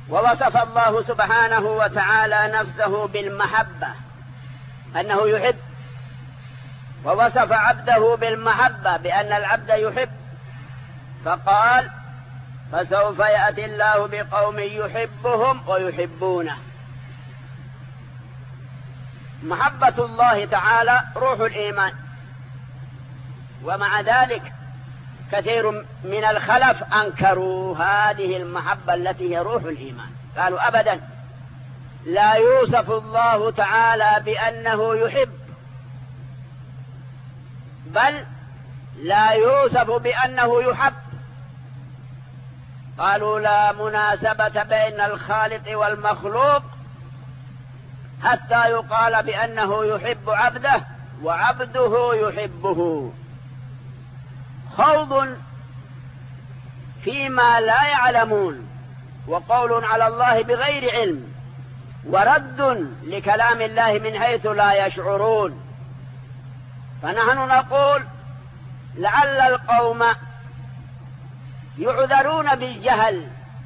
ووصف الله سبحانه وتعالى نفسه بالمحبة أنه يحب، ووصف عبده بالمحبة بأن العبد يحب، فقال فسوف يأتي الله بقوم يحبهم ويحبونه. محبة الله تعالى روح الإيمان، ومع ذلك كثير من الخلف أنكروا هذه المحبة التي هي روح الإيمان، قالوا أبدا لا يوصف الله تعالى بأنه يحب، بل لا يوصف بأنه يحب. قالوا لا مناسبة بين الخالق والمخلوق حتى يقال بأنه يحب عبده وعبده يحبه. خوض فيما لا يعلمون، وقول على الله بغير علم، ورد لكلام الله من حيث لا يشعرون. فنحن نقول لعل القوم يعذرون بالجهل،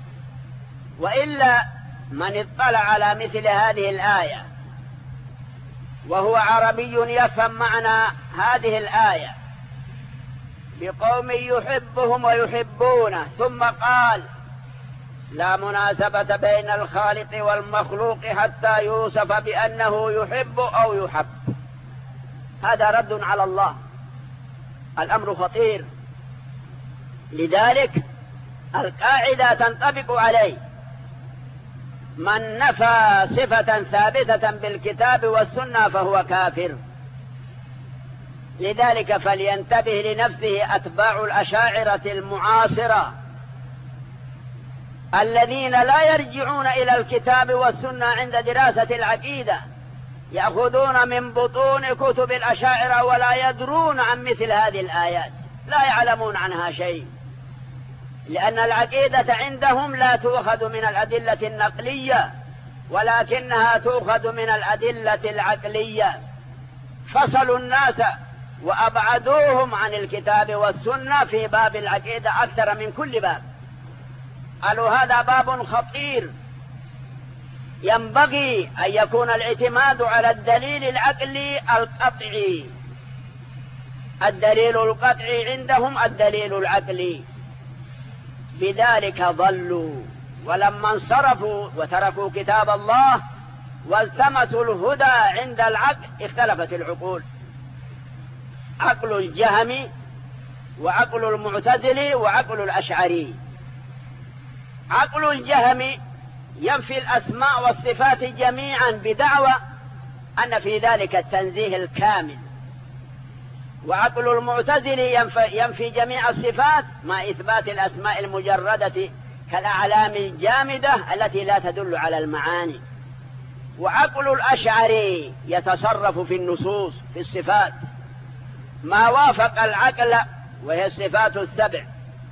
وإلا من اطلع على مثل هذه الآية وهو عربي يفهم معنى هذه الآية بقوم يحبهم ويحبونه، ثم قال لا مناسبة بين الخالق والمخلوق حتى يوصف بأنه يحب أو يحب، هذا رد على الله. الأمر خطير، لذلك القاعدة تنطبق عليه: من نفى صفة ثابتة بالكتاب والسنة فهو كافر. لذلك فلينتبه لنفسه أتباع الأشاعرة المعاصرة الذين لا يرجعون إلى الكتاب والسنة عند دراسة العقيدة، يأخذون من بطون كتب الأشاعرة ولا يدرون عن مثل هذه الآيات، لا يعلمون عنها شيء، لأن العقيدة عندهم لا تؤخذ من الأدلة النقلية ولكنها تؤخذ من الأدلة العقلية. فصلوا الناس وأبعدوهم عن الكتاب والسنة في باب العقيدة أكثر من كل باب. قالوا هذا باب خطير، ينبغي أن يكون الاعتماد على الدليل العقلي القطعي. الدليل القطعي عندهم الدليل العقلي، بذلك ضلوا. ولما انصرفوا وتركوا كتاب الله والتمسوا الهدى عند العقل اختلفت العقول، عقل الجهمي وعقل المعتزلي وعقل الأشعري. عقل الجهمي ينفي الأسماء والصفات جميعا بدعوى أن في ذلك التنزيه الكامل، وعقل المعتزلي ينفي جميع الصفات مع إثبات الأسماء المجردة كالأعلام الجامدة التي لا تدل على المعاني. وعقل الأشعري يتصرف في النصوص في الصفات ما وافق العقل وهي الصفات السبع،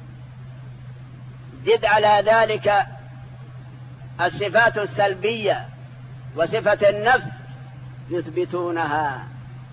زد على ذلك الصفات السلبية وصفة النفس يثبتونها.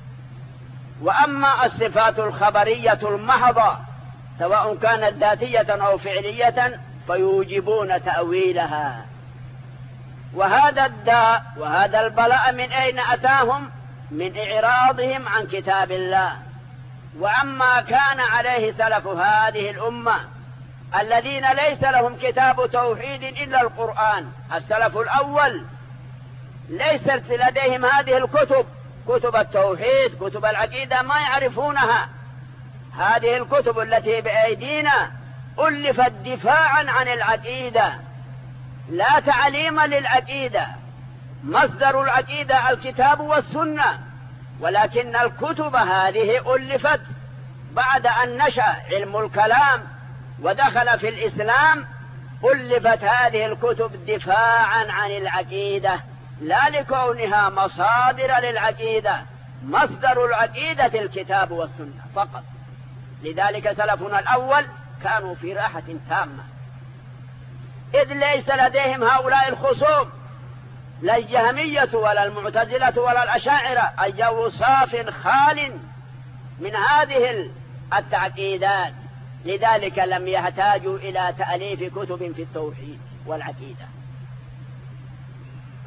وأما الصفات الخبرية المحضة سواء كانت ذاتية أو فعلية فيوجبون تأويلها. وهذا الداء وهذا البلاء من أين أتاهم؟ من إعراضهم عن كتاب الله وعما كان عليه سلف هذه الأمة الذين ليس لهم كتاب توحيد إلا القرآن. السلف الأول ليست لديهم هذه الكتب، كتب التوحيد كتب العقيدة ما يعرفونها. هذه الكتب التي بأيدينا ألفت دفاعا عن العقيدة لا تعليما للعقيدة. مصدر العقيدة الكتاب والسنة، ولكن الكتب هذه ألفت بعد أن نشأ علم الكلام ودخل في الإسلام. ألفت هذه الكتب دفاعا عن العقيدة لا لكونها مصادر للعقيدة، مصدر العقيدة الكتاب والسنة فقط. لذلك سلفنا الأول كانوا في راحة تامة، إذ ليس لديهم هؤلاء الخصوم لا الجهمية ولا المعتزلة ولا الأشاعرة. الجو صاف خال من هذه التعقيدات، لذلك لم يحتاجوا إلى تأليف كتب في التوحيد والعقيدة.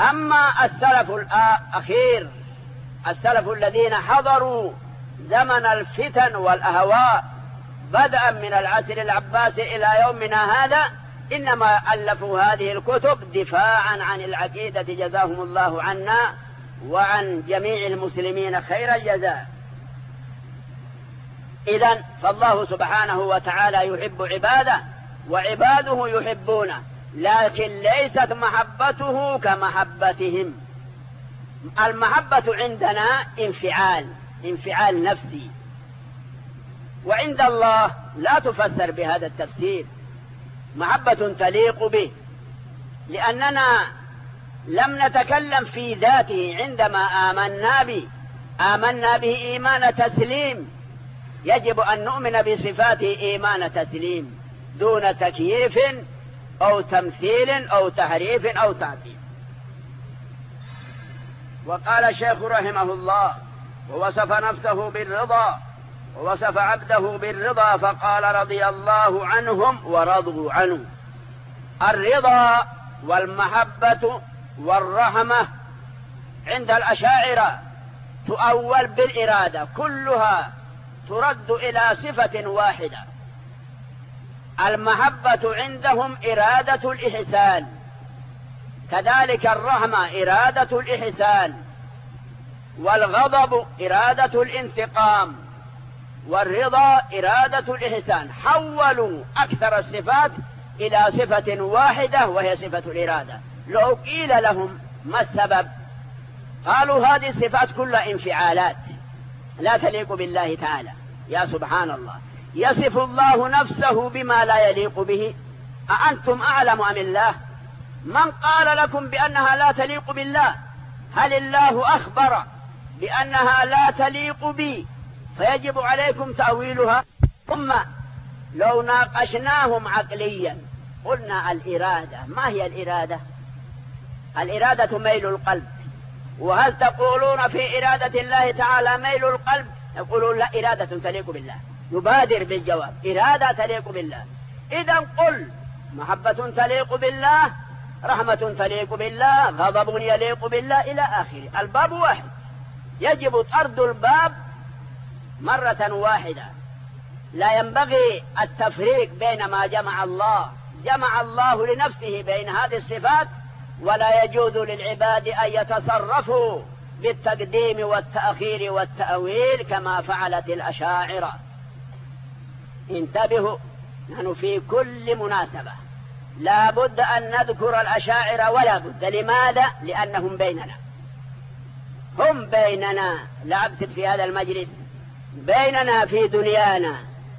أما السلف الأخير، السلف الذين حضروا زمن الفتن والأهواء بدءا من العصر العباسي إلى يومنا هذا، إنما ألفوا هذه الكتب دفاعا عن العقيدة، جزاهم الله عنا وعن جميع المسلمين خير الجزاء. إذن فالله سبحانه وتعالى يحب عباده وعباده يحبونه، لكن ليست محبته كمحبتهم. المحبة عندنا انفعال نفسي، وعند الله لا تفسر بهذا التفسير، محبة تليق به، لأننا لم نتكلم في ذاته عندما آمنا به إيمان تسليم، يجب أن نؤمن بصفاته إيمان تسليم دون تكييف أو تمثيل أو تحريف أو تعطيل. وقال الشيخ رحمه الله: ووصف نفسه بالرضا ووصف عبده بالرضا فقال: رضي الله عنهم ورضوا عنه. الرضا والمحبة والرحمة عند الأشاعرة تؤول بالإرادة، كلها ترد إلى صفة واحدة. المحبة عندهم إرادة الإحسان، كذلك الرحمة إرادة الإحسان، والغضب إرادة الانتقام، والرضا إرادة الإحسان. حولوا أكثر الصفات إلى صفة واحدة وهي صفة الإرادة. لو قيل لهم ما السبب؟ قالوا هذه الصفات كلها انفعالات لا تليق بالله تعالى. يا سبحان الله، يصف الله نفسه بما لا يليق به، أأنتم أعلم أم الله؟ من قال لكم بأنها لا تليق بالله؟ هل الله أخبر بأنها لا تليق بي فيجب عليكم تأويلها؟ ثم لو ناقشناهم عقليا قلنا الإرادة، ما هي الإرادة؟ الإرادة ميل القلب. وهل تقولون في إرادة الله تعالى ميل القلب؟ يقولون لا، إرادة تليق بالله. يبادر بالجواب: إرادة تليق بالله. إذا قل محبة تليق بالله، رحمة تليق بالله، غضب يليق بالله، إلى آخره. الباب واحد، يجب طرد الباب مرة واحدة. لا ينبغي التفريق بين ما جمع الله لنفسه بين هذه الصفات، ولا يجوز للعباد أن يتصرفوا بالتقديم والتأخير والتأويل كما فعلت الأشاعرة. انتبهوا، نحن في كل مناسبة لا بد أن نذكر الأشاعرة، ولا بد. لماذا؟ لأنهم بيننا، هم بيننا، لا أقصد في هذا المجلس، بيننا في دنيانا،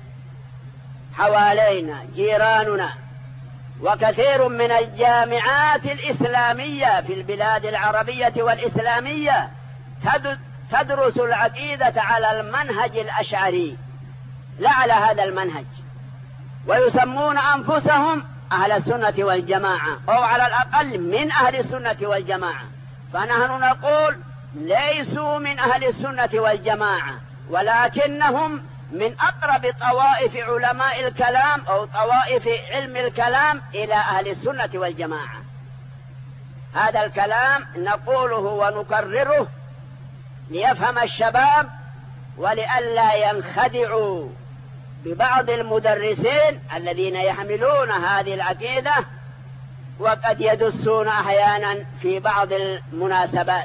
حوالينا، جيراننا. وكثير من الجامعات الإسلامية في البلاد العربية والإسلامية تدرس العقيدة على المنهج الأشعري، لا على هذا المنهج، ويسمون أنفسهم أهل السنة والجماعة، أو على الأقل من أهل السنة والجماعة. فنحن نقول ليسوا من أهل السنة والجماعة، ولكنهم من أقرب طوائف علماء الكلام أو طوائف علم الكلام إلى أهل السنة والجماعة. هذا الكلام نقوله ونكرره ليفهم الشباب، ولئلا ينخدعوا ببعض المدرسين الذين يحملون هذه العقيدة وقد يدسون أحيانا في بعض المناسبات.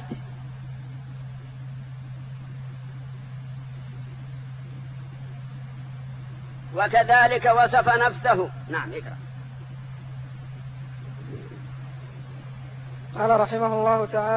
وكذلك وصف نفسه. نعم، اقرأ. قال رحمه الله تعالى: